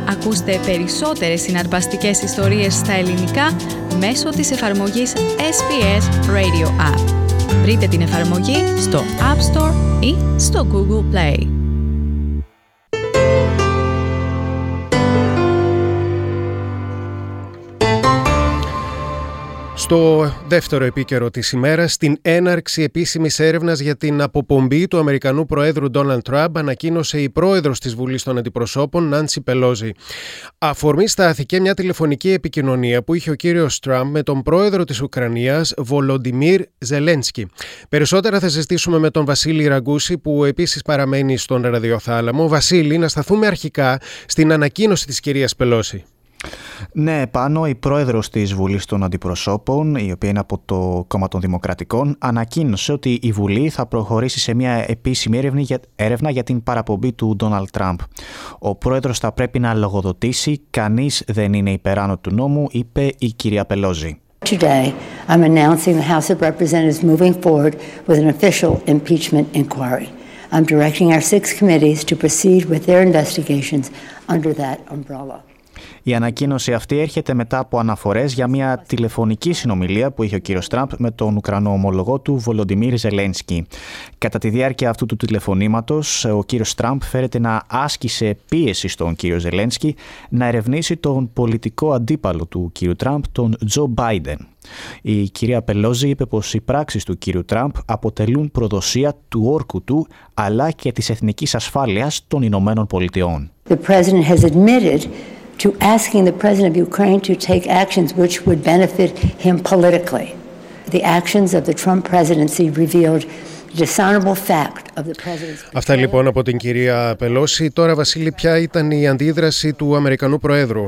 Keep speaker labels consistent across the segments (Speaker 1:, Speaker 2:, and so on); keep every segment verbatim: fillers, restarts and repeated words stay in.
Speaker 1: Ακούστε περισσότερες συναρπαστικές ιστορίες στα ελληνικά μέσω της εφαρμογής ες μπι ες Radio App. Βρείτε την εφαρμογή στο App Store ή στο Google Play.
Speaker 2: Στο δεύτερο επίκαιρο της ημέρας, την έναρξη επίσημης έρευνας για την αποπομπή του Αμερικανού Προέδρου Ντόναλντ Τραμπ ανακοίνωσε η πρόεδρος της Βουλής των Αντιπροσώπων, Νάνσι Πελόζι. Αφορμή στάθηκε μια τηλεφωνική επικοινωνία που είχε ο κύριος Τραμπ με τον πρόεδρο της Ουκρανίας, Βολοντιμίρ Ζελένσκι. Περισσότερα θα συζητήσουμε με τον Βασίλη Ραγκούση, που επίσης παραμένει στον ραδιοθάλαμο. Βασίλη, να σταθούμε αρχικά στην ανακοίνωση της κυρίας Πελόζι.
Speaker 3: Ναι, πάνω η πρόεδρος της Βουλής των Αντιπροσώπων, η οποία είναι από το Κόμμα των Δημοκρατικών, ανακοίνωσε ότι η Βουλή θα προχωρήσει σε μια επίσημη έρευνα για την παραπομπή του Ντόναλντ Τραμπ. Ο πρόεδρος θα πρέπει να λογοδοτήσει, κανείς δεν είναι υπεράνω του νόμου, είπε η κυρία Πελόζι.
Speaker 4: Today, I'm announcing the House of Representatives moving forward with an official impeachment inquiry. I'm directing our six committees to proceed with their investigations under that umbrella.
Speaker 3: Η ανακοίνωση αυτή έρχεται μετά από αναφορές για μια τηλεφωνική συνομιλία που είχε ο κύριος Τραμπ με τον Ουκρανό ομολογό του Βολοντιμίρ Ζελένσκι. Κατά τη διάρκεια αυτού του τηλεφωνήματος, ο κύριος Τραμπ φέρεται να άσκησε πίεση στον κύριο Ζελένσκι να ερευνήσει τον πολιτικό αντίπαλο του κύριου Τραμπ, τον Τζο Μπάιντεν. Η κυρία Πελόζι είπε πως οι πράξεις του κύριου Τραμπ αποτελούν προδοσία του όρκου του αλλά και της εθνικής ασφάλειας των Ηνωμένων Πολιτειών.
Speaker 4: The president has admitted to asking the president of Ukraine to take actions which would benefit him politically. The actions of the Trump presidency revealed the dishonorable fact of the president's...
Speaker 2: Αυτά λοιπόν από την κυρία Πελόζι. Τώρα, Βασίλη, ποια ήταν η αντίδραση του Αμερικανού Προέδρου?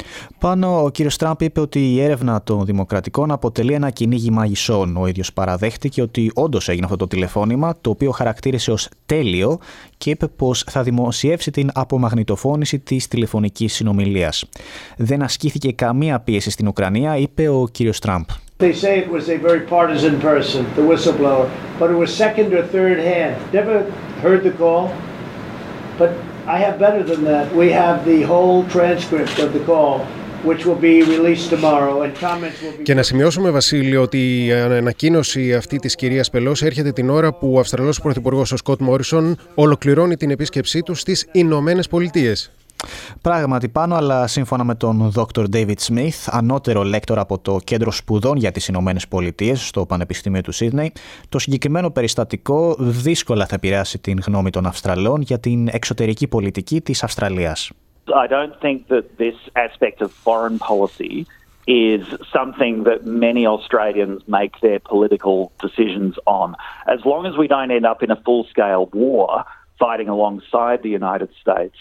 Speaker 3: Πάνω ο κύριος Τραμπ είπε ότι η έρευνα των Δημοκρατικών αποτελεί ένα κυνήγι μαγισσών. Ο ίδιος παραδέχτηκε ότι όντως έγινε αυτό το τηλεφώνημα, το οποίο χαρακτήρισε ως τέλειο, και είπε πως θα δημοσιεύσει την απομαγνητοφώνηση της τηλεφωνικής συνομιλίας. Δεν ασκήθηκε καμία πίεση στην Ουκρανία, είπε ο κύριος Τραμπ.
Speaker 5: They say it was a very partisan person, the whistleblower, but it was second or third hand. Never heard the call, but I have better than that. We have the whole transcript of the call, which will be released tomorrow, and comments will be...
Speaker 2: Και να σημειώσουμε, Βασίλη, ότι η ανακοίνωση αυτή της κυρίας Πελόζι έρχεται την ώρα που ο Αυστραλός Πρωθυπουργός, ο Σκοτ Μόρισον, ολοκληρώνει την επίσκεψή του στις Ηνωμένες Πολιτείες.
Speaker 3: Πράγματι πάνω, αλλά σύμφωνα με τον δόκτωρ David Smith, ανώτερο λέκτορα από το Κέντρο Σπουδών για τις Ηνωμένες Πολιτείες στο Πανεπιστήμιο του Σίδνεϊ, το συγκεκριμένο περιστατικό δύσκολα θα επηρεάσει την γνώμη των Αυστραλών για την εξωτερική πολιτική της Αυστραλίας.
Speaker 6: I don't think that this aspect of foreign policy is something that many Australians make their political decisions on. As long as we don't end up in a full-scale war fighting alongside the United States.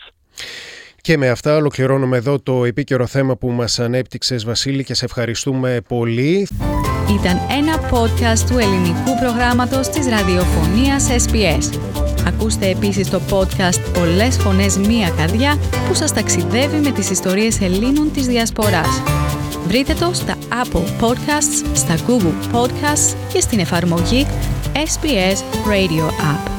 Speaker 2: Και με αυτά ολοκληρώνουμε εδώ το επίκαιρο θέμα που μας ανέπτυξες, Βασίλη, και σε ευχαριστούμε πολύ.
Speaker 1: Ήταν ένα podcast του ελληνικού προγράμματος της ραδιοφωνίας ες μπι ες. Ακούστε επίσης το podcast «Πολλές φωνές, μία καρδιά» που σας ταξιδεύει με τις ιστορίες Ελλήνων της Διασποράς. Βρείτε το στα Apple Podcasts, στα Google Podcasts και στην εφαρμογή ες μπι ες Radio App.